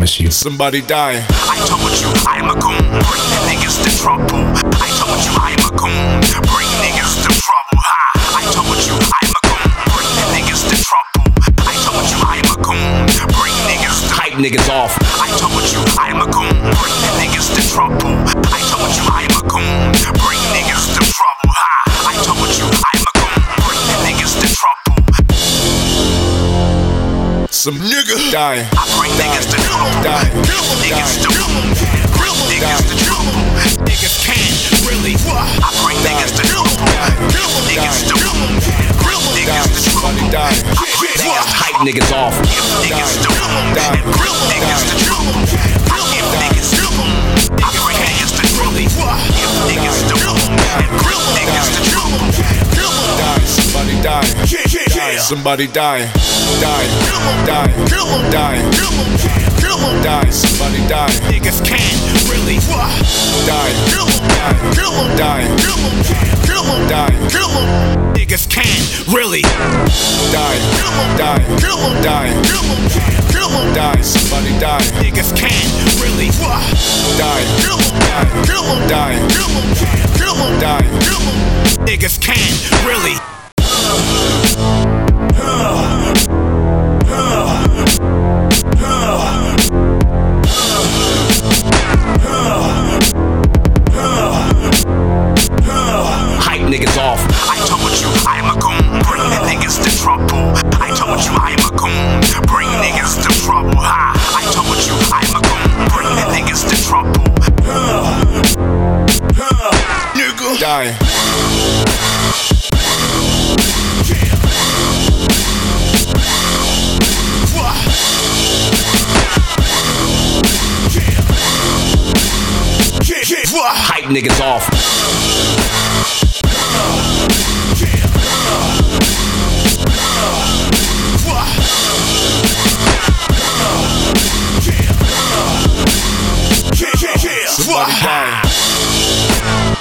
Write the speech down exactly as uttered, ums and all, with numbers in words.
promise you. Somebody dying. I told you I'm a goon, bring niggas to trouble. I told you I'm a goon, bring niggas to trouble. Ha! I told you I'm a goon, bring niggas to trouble. I told you I'm a goon, bring niggas to hype niggas off. I told you I'm a goon, bring niggas to trouble. I told you I'm a goon, bring niggas to trouble. Ha! I told you I'm a goon, bring niggas to trouble. Some nigga dying. I bring niggas to trouble. Dying. Niggas to trouble. Niggas to trouble. Niggas can't really. I bring niggas to trouble. Niggas to trouble. Niggas to trouble. Niggas hype niggas off. Niggas to trouble. Niggas to trouble. Give niggas trouble. I bring niggas to trouble. Niggas to trouble. Niggas to trouble. Somebody dying. Somebody dying. Dying. Dying. Dying. Dying. Somebody dying. Niggas can't really. Dying. Dying. Dying. Dying. Niggas can't really. Dying. Dying. Dying. Dying. Somebody dying. Niggas can't really. Dying. Dying. Dying. Dying. Niggas can't really. Hype niggas off. I told you I'm a goon, bring niggas to trouble. I told you I'm a goon, bring niggas to trouble. Ha! I told you I'm a goon, bring niggas to trouble. Nigga dying. Hype niggas off. Somebody dying.